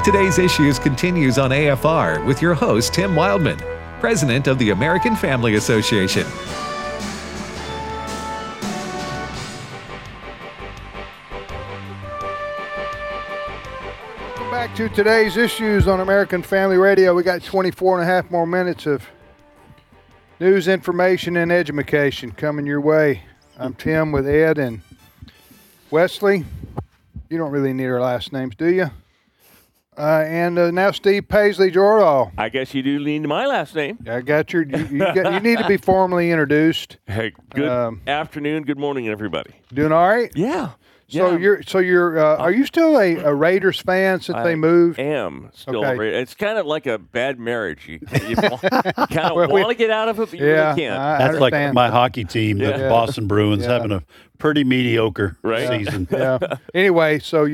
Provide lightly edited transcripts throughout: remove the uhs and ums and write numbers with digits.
Today's Issues continues on AFR with your host, Tim Wildman, President of the American Family Association. Welcome back to Today's Issues on American Family Radio. We got 24 and a half more minutes of news, information, and education coming your way. I'm Tim with Ed and Wesley. You don't really need our last names, do you? And now Steve Paisley Jordahl. I guess you do need my last name. I got your. You need to be formally introduced. Hey, good afternoon, good morning, everybody. Doing all right? Yeah. So you're. Are you still a Raiders fan since they moved? I am still. Okay. It's kind of like a bad marriage. You kind of want to get out of it, but you really can't. That's like my hockey team, the Boston Bruins, having a pretty mediocre season. Yeah. Anyway, so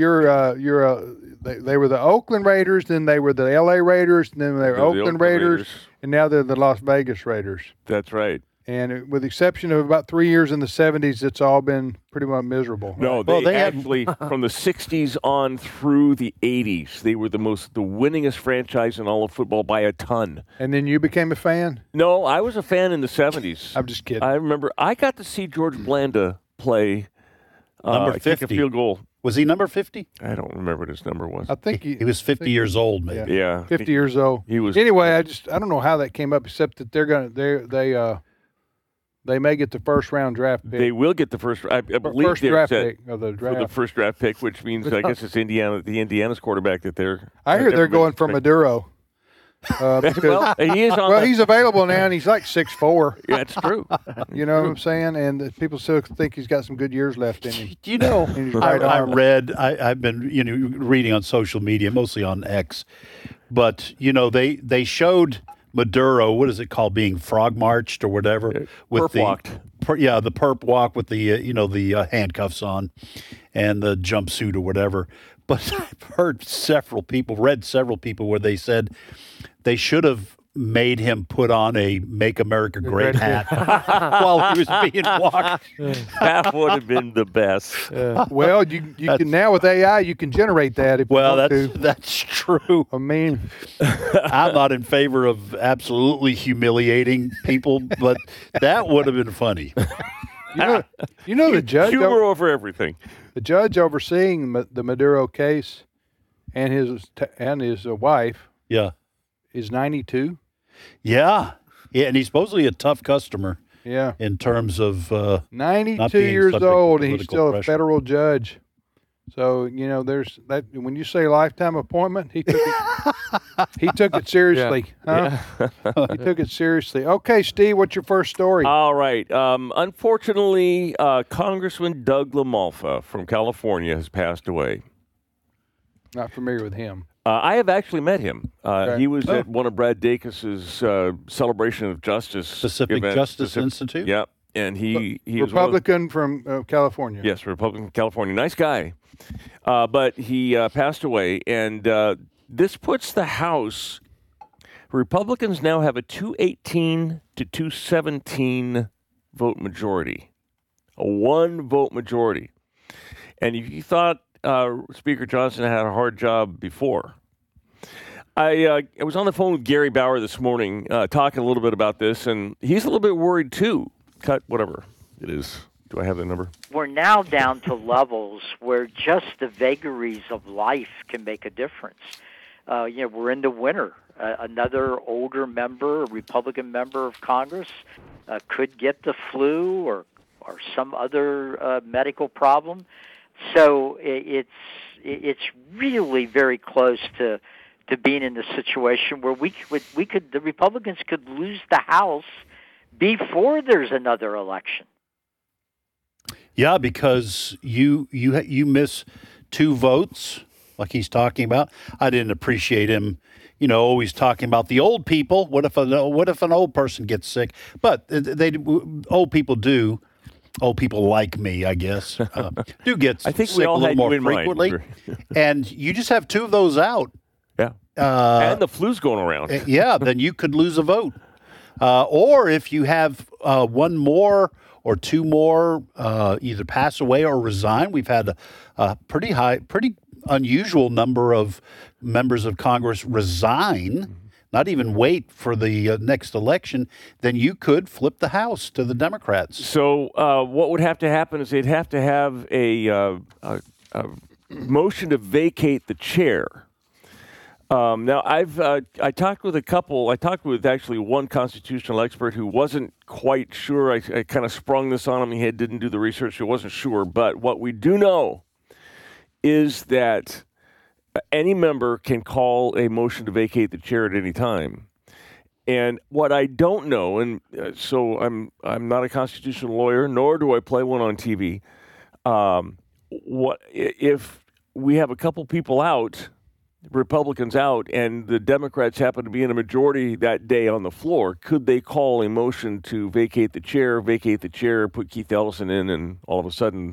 they were the Oakland Raiders, then they were the LA Raiders, and then they were Oakland Raiders, and now they're the Las Vegas Raiders. That's right. And with the exception of about 3 years in the 70s, it's all been pretty much miserable. No, they actually, from the 60s on through the 80s, they were the winningest franchise in all of football by a ton. And then you became a fan? No, I was a fan in the 70s. I'm just kidding. I remember I got to see George Blanda play number 50. kick a field goal. Was he number 50? I don't remember what his number was. I think he was 50 years old, maybe. Yeah, 50 years old. He was. Anyway, I don't know how that came up, except that they may get the first round draft pick. They will get the first. I believe first draft pick of the draft. For the first draft pick, which means I guess it's Indiana's quarterback's quarterback that I hear they're going for Maduro. Well, he is on. Well, he's available now, and he's like 6'4". Yeah, it's true. You know what I'm saying? And people still think he's got some good years left in him. You know, I've been reading on social media, mostly on X, but they showed Maduro, what is it called, being frog marched or whatever, with perp walked. The perp walk with the handcuffs on and the jumpsuit or whatever. But I've read several people where they said they should have made him put on a "Make America Great" hat while he was being walked. That would have been the best. Well, you can now with AI, you can generate that. If you want to. That's true. I mean, I'm not in favor of absolutely humiliating people, but that would have been funny. You know the judge humor over everything. The judge overseeing the Maduro case and his wife. Yeah. Is 92. Yeah, and he's supposedly a tough customer. Yeah. In terms of 92 years old, and he's still a federal judge. So there's that. When you say lifetime appointment, he took it seriously. Yeah. Huh? He took it seriously. Okay, Steve, what's your first story? All right. Unfortunately, Congressman Doug LaMalfa from California has passed away. Not familiar with him. I have actually met him. Okay. He was at one of Brad Dacus's celebration of justice Pacific Justice Institute. Yeah, and he was Republican from California. Yes, Republican from California. Nice guy, but he passed away, and this puts the House. Republicans now have a 218 to 217 vote majority, a 1-vote majority, and if you thought Speaker Johnson had a hard job before. I was on the phone with Gary Bauer this morning talking a little bit about this, and he's a little bit worried too. Cut whatever it is. Do I have the number? We're now down to levels where just the vagaries of life can make a difference. We're in the winter. Another older member, a Republican member of Congress, could get the flu or some other medical problem. So it's really very close to being in the situation where the Republicans could lose the House before there's another election. Yeah, because you miss 2 votes, like he's talking about. I didn't appreciate him, always talking about the old people. What if an old person gets sick? But old people do. Old people like me, I guess, do get I think sick we all a little more had you in frequently. mind. And you just have 2 of those out. Yeah. And the flu's going around. Then you could lose a vote. Or if you have 1 more or 2 more either pass away or resign. We've had a pretty unusual number of members of Congress resign, not even wait for the next election, then you could flip the House to the Democrats. So what would have to happen is they'd have to have a motion to vacate the chair. Now, I talked with a couple. I talked with actually one constitutional expert who wasn't quite sure. I kind of sprung this on him. He didn't do the research. He wasn't sure. But what we do know is that any member can call a motion to vacate the chair at any time. And what I don't know, and so I'm not a constitutional lawyer, nor do I play one on TV. What if we have a couple people out, Republicans out, and the Democrats happen to be in a majority that day on the floor? Could they call a motion to vacate the chair, put Keith Ellison in, and all of a sudden?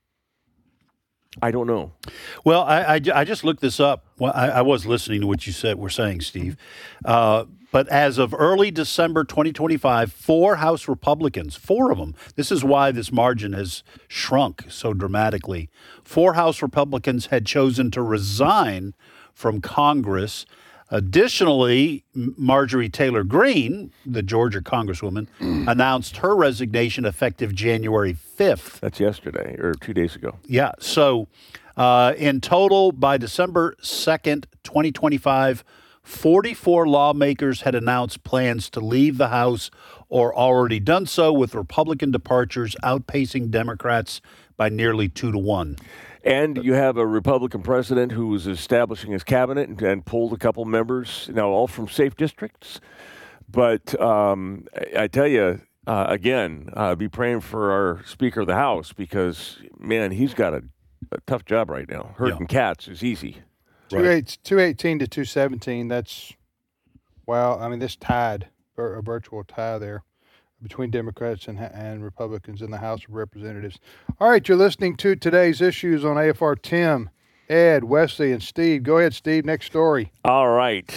I don't know. Well, I just looked this up. Well, I was listening to what you were saying, Steve. But as of early December 2025, 4 House Republicans, 4 of them, this is why this margin has shrunk so dramatically. 4 House Republicans had chosen to resign from Congress. Additionally, Marjorie Taylor Greene, the Georgia Congresswoman, announced her resignation effective January 5th. That's yesterday or 2 days ago. Yeah. So in total, by December 2nd, 2025, 44 lawmakers had announced plans to leave the House or already done so, with Republican departures outpacing Democrats by nearly 2-1. And you have a Republican president who is establishing his cabinet and pulled a couple members, now all from safe districts. But I tell you, again, be praying for our Speaker of the House because, man, he's got a tough job right now. Herding cats is easy. 218 to 217. That's, wow. I mean, this tied, a virtual tie there between Democrats and Republicans in the House of Representatives. All right, you're listening to today's issues on AFR. Tim, Ed, Wesley, and Steve. Go ahead, Steve. Next story. All right.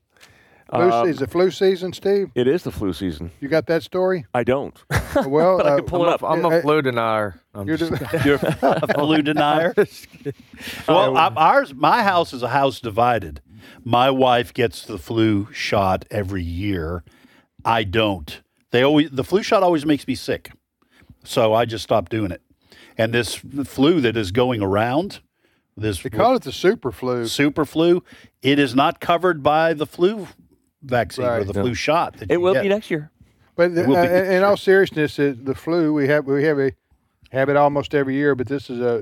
Is it flu season, Steve? It is the flu season. You got that story? I don't. Well, but I can pull it up. I'm a flu denier. You're a flu denier? Well, my house is a house divided. My wife gets the flu shot every year. I don't. The flu shot always makes me sick, so I just stopped doing it. And this flu that is going around, they call it the super flu. Super flu. It is not covered by the flu vaccine or the flu shot. It will be next year. But in all seriousness, the flu we have it almost every year. But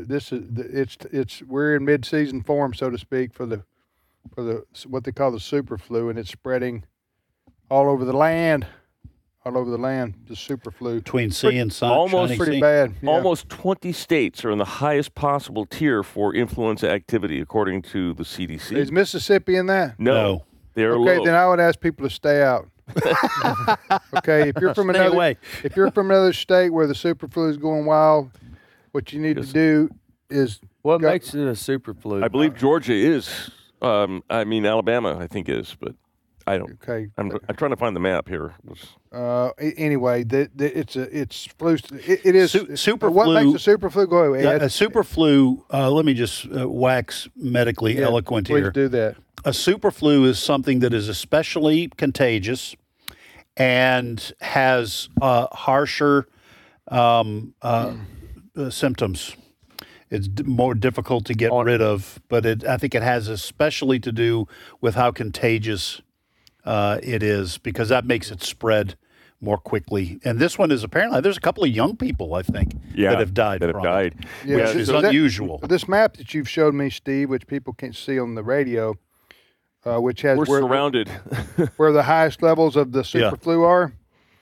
we're in mid-season form, so to speak, for the what they call the super flu, and it's spreading all over the land. The super flu. Between sea and sun. Almost pretty bad. Yeah. Almost 20 states are in the highest possible tier for influenza activity, according to the CDC. Is Mississippi in that? No. They're low. Okay, then I would ask people to stay out. Okay, if you're from another state where the super flu is going wild, what you need to do is what makes it a super flu? I believe Georgia is. Alabama, I think is, but I don't. Okay, I'm trying to find the map here. Anyway, it's flu. It is super what flu. What makes a super flu? Go ahead. A super flu. Let me just wax medically eloquent here. Please do that. A super flu is something that is especially contagious and has harsher symptoms. It's more difficult to get rid of, but I think it has especially to do with how contagious it is, because that makes it spread more quickly. And this one is apparently, there's a couple of young people, I think, that have died from it, which is unusual. This map that you've showed me, Steve, which people can't see on the radio, which has we're surrounded where the highest levels of the super flu are.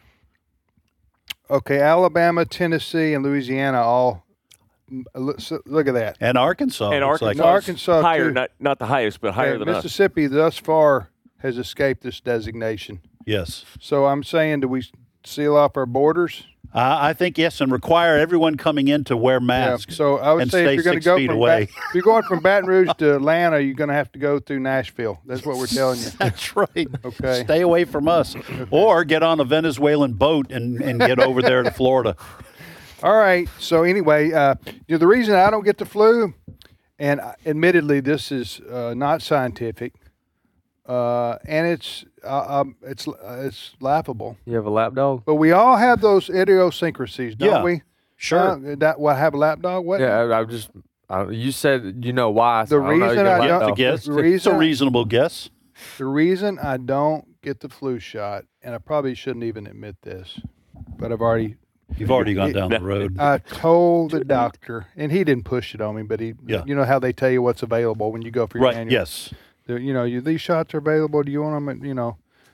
Okay, Alabama, Tennessee, and Louisiana all. Look at that. And Arkansas. And Arkansas higher, not the highest, but higher than Mississippi us. Thus far has escaped this designation. Yes. So I'm saying, do we seal off our borders? I think yes, and require everyone coming in to wear masks. Yeah, so I would say if you're going to go if you're going from Baton Rouge to Atlanta, you're going to have to go through Nashville. That's what we're telling you. That's right. Okay. Stay away from us, or get on a Venezuelan boat and get over there to Florida. All right. So anyway, the reason I don't get the flu And admittedly, this is not scientific, and it's laughable. You have a lap dog? But we all have those idiosyncrasies, don't Yeah, we? Sure. That what have a lap dog? What? Yeah, you said you know why. So The reason I don't know, I you don't- got a lap It's a dog. guess. The It's a reason- reasonable guess. The reason I don't get the flu shot, and I probably shouldn't even admit this, but You've already gone down the road. I told the doctor, and he didn't push it on me, but Yeah. you know how they tell you what's available when you go for your Right. annual. Yes. These shots are available. Do you want them?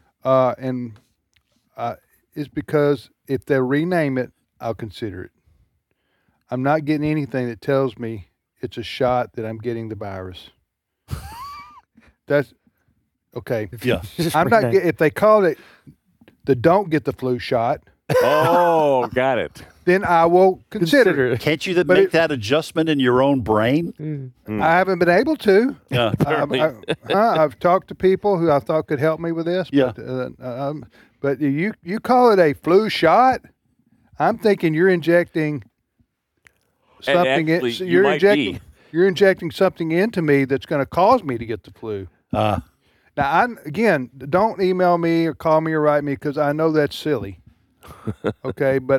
It's because if they rename it, I'll consider it. I'm not getting anything that tells me it's a shot that I'm getting the virus. That's okay. Yeah. I'm not. If they call it the "don't get the flu shot," Oh, got it. then I will consider it. Can't you But make it- that adjustment in your own brain? I haven't been able to. Yeah. I've talked to people who I thought could help me with this. Yeah. But you call it a flu shot? I'm thinking you're injecting something. actually, you might be. You're injecting something into me that's going to cause me to get the flu. Now, don't email me or call me or write me because I know that's silly. Okay, but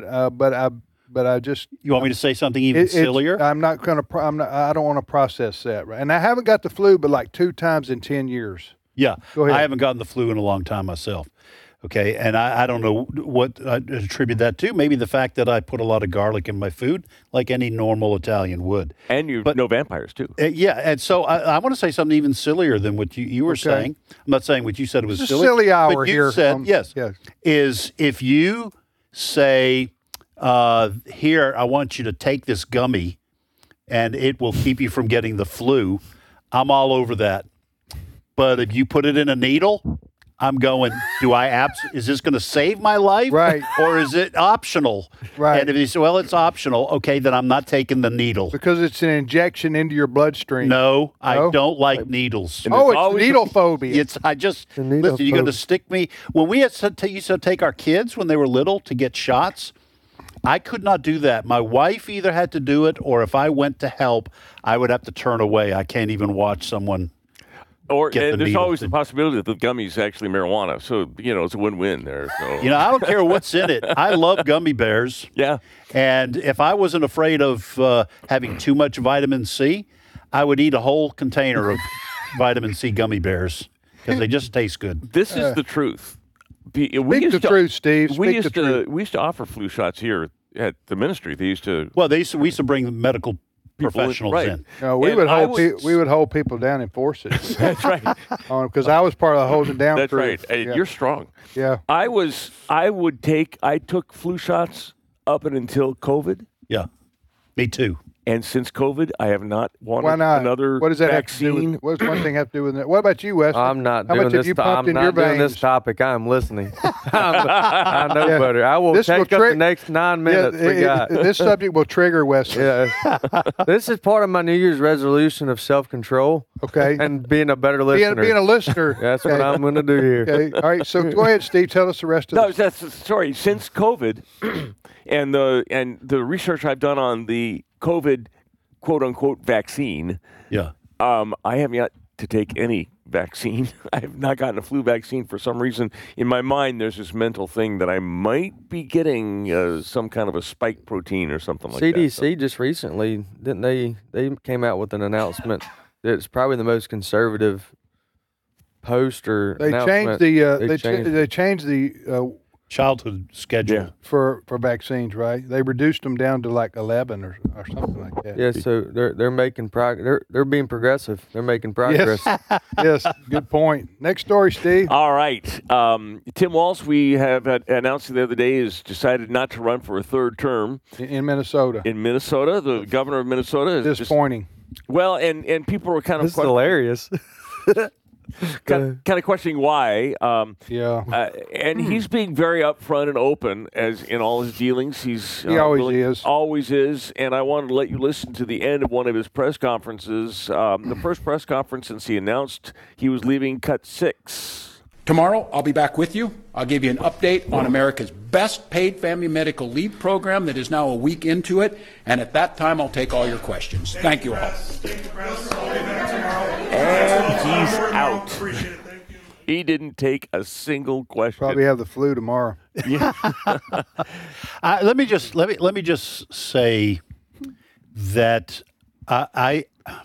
I just You want me to say something even sillier? I'm not going to. I don't want to process that. Right, and I haven't got the flu, but like 2 times in 10 years. Yeah. Go ahead. I haven't gotten the flu in a long time myself. Okay. And I don't know what I attribute that to. Maybe the fact that I put a lot of garlic in my food, like any normal Italian would. And you know vampires, too. Yeah. And so I want to say something even sillier than what you were saying. I'm not saying what you said was It's a silly. silly hour but you here. said, yes, yes. is if you say, here, I want you to take this gummy and it will keep you from getting the flu, I'm all over that. But if you put it in a needle, I'm going, is this going to save my life? Right. Or is it optional? Right. And if you say, well, it's optional, okay, then I'm not taking the needle. Because it's an injection into your bloodstream. No, I No? don't like needles. Oh, it's always- needle phobia. Listen, you're going to stick me. When we used to take our kids when they were little to get shots, I could not do that. My wife either had to do it, or if I went to help, I would have to turn away. I can't even watch someone. Or Get the and there's needle always thing. the possibility that the gummy's actually marijuana. So, it's a win-win there. So. I don't care what's in it. I love gummy bears. Yeah. And if I wasn't afraid of having too much vitamin C, I would eat a whole container of vitamin C gummy bears because they just taste good. This is the truth. We Speak used the to- truth, Steve. We Speak used the truth. to offer flu shots here at the ministry. They used to. Well, we used to bring medical professionals right. in. No, we And would I hold was- we would hold people down and force it. That's right. Because I was part of the holding down That's crew. right. And Yeah. You're strong. Yeah. I took flu shots up and until COVID. Yeah, me too. And since COVID, I have not wanted Why not? another What does that vaccine. have to do with? What does one thing have to do with that? What about you, Wesley? I'm not How doing much have this. you pumped I'm in not your doing veins? this topic. I'm listening. I know Yeah. better. I will This will take up trick- the next 9 minutes we got. This subject will trigger Wesley. Yeah. This is part of my New Year's resolution of self-control Okay. and being a better listener. Being a listener. That's what I'm going to do here. Okay. All right. So go ahead, Steve. Tell us the rest of No, the sorry. Since COVID, and the research I've done on the COVID quote unquote vaccine, Yeah. I have yet to take any vaccine. I have not gotten a flu vaccine for some reason. In my mind, there's this mental thing that I might be getting some kind of a spike protein or something like that. CDC just recently, didn't they came out with an announcement that it's probably the most conservative post or They announcement. changed the They changed- the Childhood schedule. Yeah. for vaccines, right? They reduced them down to like 11 or something like that. Yeah, so they're making they're being progressive. They're making progress. Yes. Good point. Next story, Steve. All right. Tim Walz, we have announced the other day, has decided not to run for a third term In Minnesota. in Minnesota. The governor of Minnesota is Disappointing. well, and people were kind of This is hilarious. kind of questioning why. Yeah. And he's being very upfront and open as in all his dealings. He's He always is. Always is. And I wanted to let you listen to the end of one of his press conferences. The first press conference since he announced he was leaving. Cut 6. Tomorrow, I'll be back with you. I'll give you an update on America's best paid family medical leave program that is now a week into it. And at that time, I'll take all your questions. Thank you all. And he's out. He didn't take a single question. Probably have the flu tomorrow. Yeah. Let me just say that I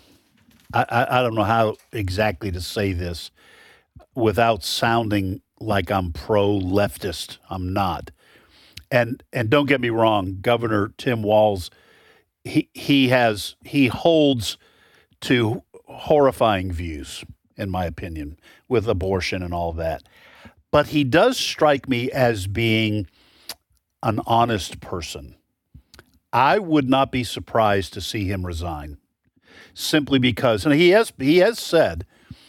don't know how exactly to say this without sounding like I'm pro-leftist. I'm not. And don't get me wrong, Governor Tim Walz, he holds to horrifying views, in my opinion, with abortion and all that. But he does strike me as being an honest person. I would not be surprised to see him resign, simply because, and he has said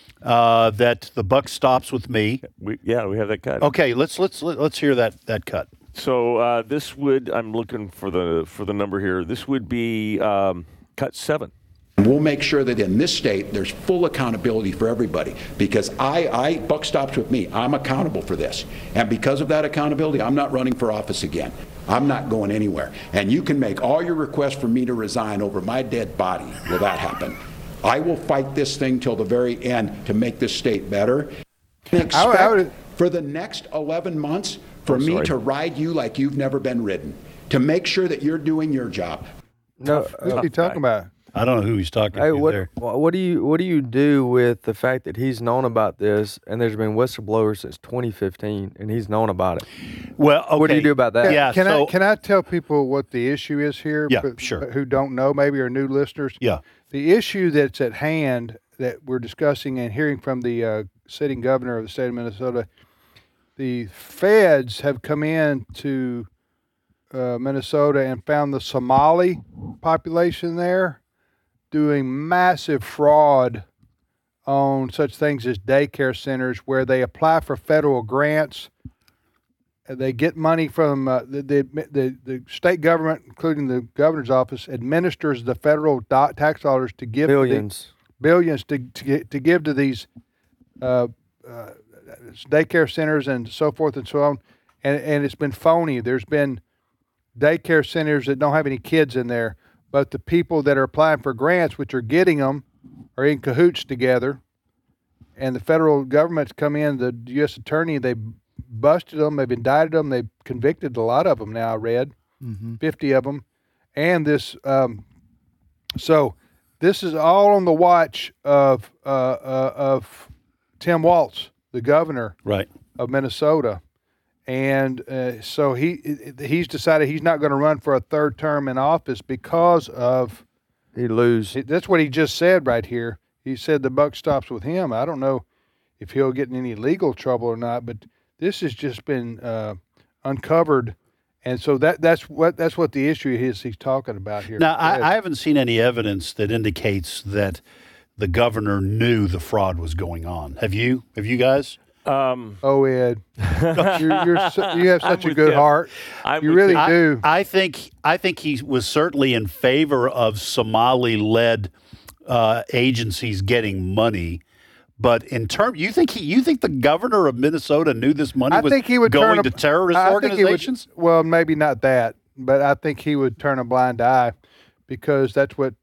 that the buck stops with me. We have that cut. Okay, let's hear that cut. So this would, I'm looking for the number here. This would be cut 7. We'll make sure that in this state there's full accountability for everybody, because I buck stops with me. I'm accountable for this. And because of that accountability, I'm not running for office again. I'm not going anywhere. And you can make all your requests for me to resign over my dead body. Will that happen? I will fight this thing till the very end to make this state better. And expect for the next 11 months for me to ride you like you've never been ridden, to make sure that you're doing your job. No, who's he talking about? I don't know who he's talking to there. What do you do with the fact that he's known about this and there's been whistleblowers since 2015 and he's known about it? Well, okay. What do you do about that? Yeah. Can I tell people what the issue is here? Yeah, sure. Who don't know, maybe, or new listeners. Yeah. The issue that's at hand that we're discussing and hearing from the sitting governor of the state of Minnesota, the feds have come in to Minnesota and found the Somali population there doing massive fraud on such things as daycare centers, where they apply for federal grants. They get money from the state government, including the governor's office, administers the federal tax dollars to give billions to give to these daycare centers and so forth and so on, and it's been phony. There's been daycare centers that don't have any kids in there, but the people that are applying for grants, which are getting them, are in cahoots together, and the federal government's come in, the U.S. attorney, they busted them, they've indicted them, they've convicted a lot of them now, I read, 50 of them, and this, so this is all on the watch of Tim Walz, the governor of Minnesota. And so he's decided he's not going to run for a third term in office because of he lose. That's what he just said right here. He said the buck stops with him. I don't know if he'll get in any legal trouble or not, but this has just been uncovered, and so that's what the issue is he's talking about here. Now, I haven't seen any evidence that indicates that the governor knew the fraud was going on. Have you? Have you guys? Ed, you have such a good heart. You really do. I think he was certainly in favor of Somali-led agencies getting money, but in terms, you think the governor of Minnesota knew this money was going to terrorist organizations? Well, maybe not that, but I think he would turn a blind eye because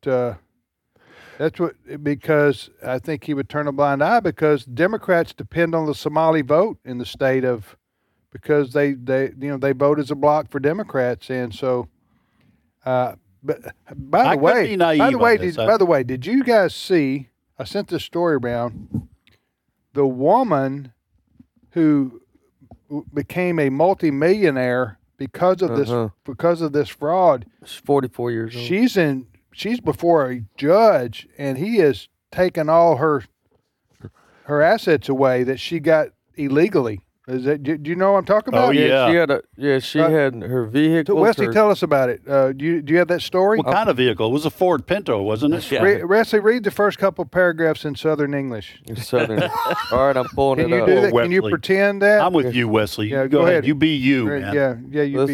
because I think he would turn a blind eye because Democrats depend on the Somali vote in the state because they vote as a bloc for Democrats, and so. But by the way, did you guys see? I sent this story around. The woman who became a multimillionaire because of this fraud. She's 44 years old. She's before a judge, and he has taken all her assets away that she got illegally. Do you know what I'm talking about? Oh yeah, she had her vehicle. Wesley, tell us about it. Do you have that story? What kind of vehicle? It was a Ford Pinto, wasn't it? Yeah. Wesley, read the first couple paragraphs in Southern English. Southern. All right, I'm pulling it up. Can you pretend that? I'm with you, Wesley. Yeah, go ahead. You be you, man. Yeah, you be you.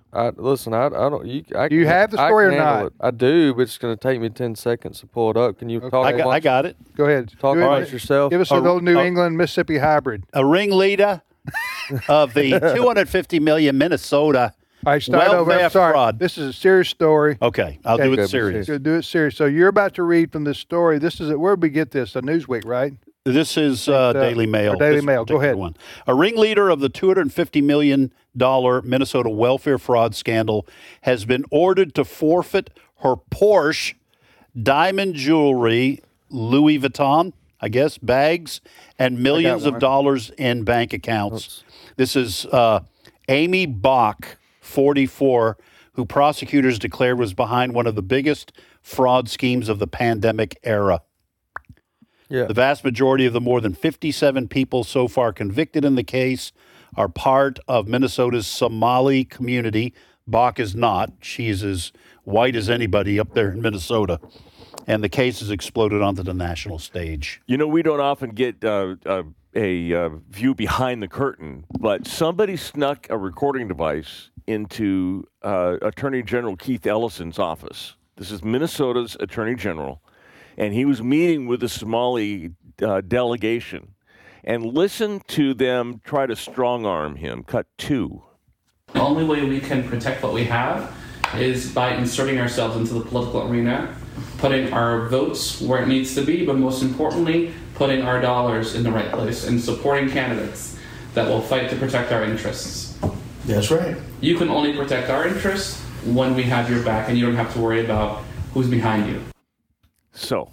Listen, I don't. Do you have the story or not? I do, but it's going to take me 10 seconds to pull it up. Can you talk? I got it. Go ahead. Talk about yourself. Give us a little New England Mississippi hybrid. A ringleader of the 250 million Minnesota All right, start over. I'm sorry. fraud. This is a serious story. Okay, I'll do it serious. Do it serious. So you're about to read from this story. This is where did we get this? A Newsweek, right? This is Daily Mail. Daily Mail. Go ahead. One. A ringleader of the $250 million Minnesota welfare fraud scandal has been ordered to forfeit her Porsche, diamond jewelry, Louis Vuitton, I guess, bags, and millions of dollars in bank accounts. This is Amy Bach, 44, who prosecutors declared was behind one of the biggest fraud schemes of the pandemic era. Yeah. The vast majority of the more than 57 people so far convicted in the case are part of Minnesota's Somali community. Bach is not. She's as white as anybody up there in Minnesota. And the case has exploded onto the national stage. You know, we don't often get a view behind the curtain, but somebody snuck a recording device into Attorney General Keith Ellison's office. This is Minnesota's Attorney General. And he was meeting with the Somali delegation. And listen to them try to strong-arm him. Cut 2. The only way we can protect what we have is by inserting ourselves into the political arena, putting our votes where it needs to be, but most importantly, putting our dollars in the right place and supporting candidates that will fight to protect our interests. That's right. You can only protect our interests when we have your back, and you don't have to worry about who's behind you. So.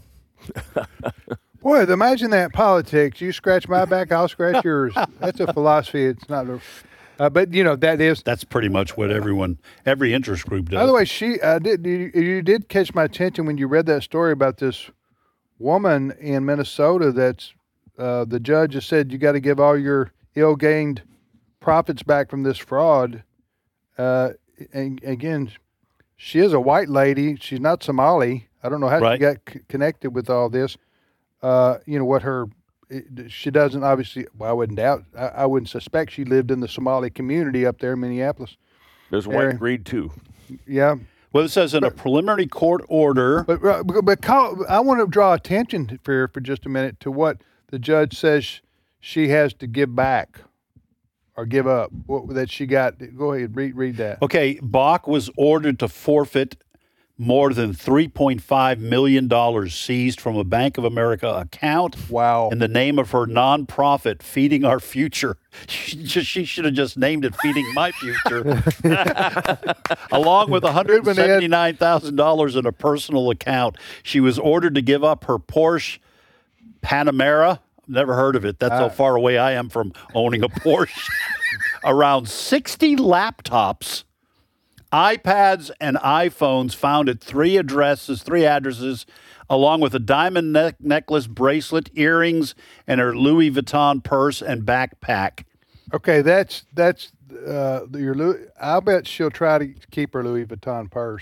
Boy, imagine that politics. You scratch my back, I'll scratch yours. That's a philosophy. It's not but, you know, that's pretty much what every interest group does. By the way, you did catch my attention when you read that story about this woman in Minnesota that's the judge has said you got to give all your ill-gained profits back from this fraud. And again, she is a white lady. She's not Somali. I don't know how she got connected with all this. You know, what she doesn't obviously, well, I wouldn't doubt, I wouldn't suspect she lived in the Somali community up there in Minneapolis. There's white greed too. Yeah. Well, it says in a preliminary court order. But I want to draw attention for just a minute to what the judge says she has to give back or give up that she got. Go ahead, read that. Okay, Bach was ordered to forfeit more than $3.5 million seized from a Bank of America account. Wow. In the name of her nonprofit, Feeding Our Future. She should have just named it Feeding My Future. Along with $179,000 in a personal account. She was ordered to give up her Porsche Panamera. Never heard of it. That's how far away I am from owning a Porsche. Around 60 laptops, iPads and iPhones found at three addresses, along with a diamond necklace, bracelet, earrings, and her Louis Vuitton purse and backpack. Okay, that's your Louis. I'll bet she'll try to keep her Louis Vuitton purse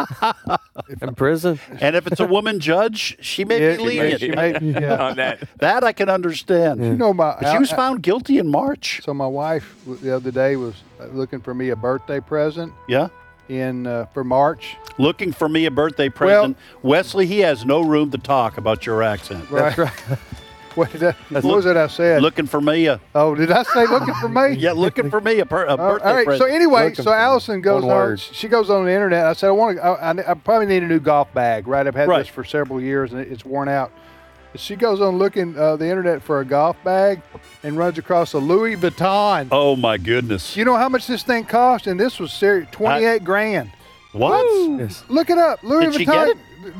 in prison. And if it's a woman judge, she may be lenient on that. That I can understand. You know, but she was found guilty in March. So my wife the other day was looking for me a birthday present. Yeah. For March. Looking for me a birthday present. Well, Wesley, he has no room to talk about your accent. Right. That's right. What was it I said? Looking for me a... Oh, did I say looking for me? Yeah, looking for me a birthday all right, present. So anyway, Allison goes on. She goes on the internet. I said, I probably need a new golf bag, right? I've had this for several years, and it's worn out. She goes on looking the internet for a golf bag and runs across a Louis Vuitton. Oh, my goodness. You know how much this thing cost? And this was serious, $28,000. What? Yes. Look it up. Louis Vuitton. She get it?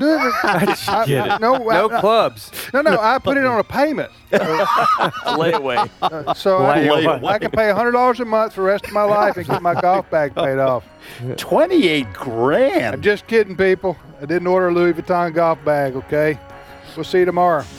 Get it. No clubs. No, I put it on a payment. Layaway. I can pay $100 a month for the rest of my life and get my golf bag paid off. $28,000. I'm just kidding, people. I didn't order a Louis Vuitton golf bag, okay? We'll see you tomorrow.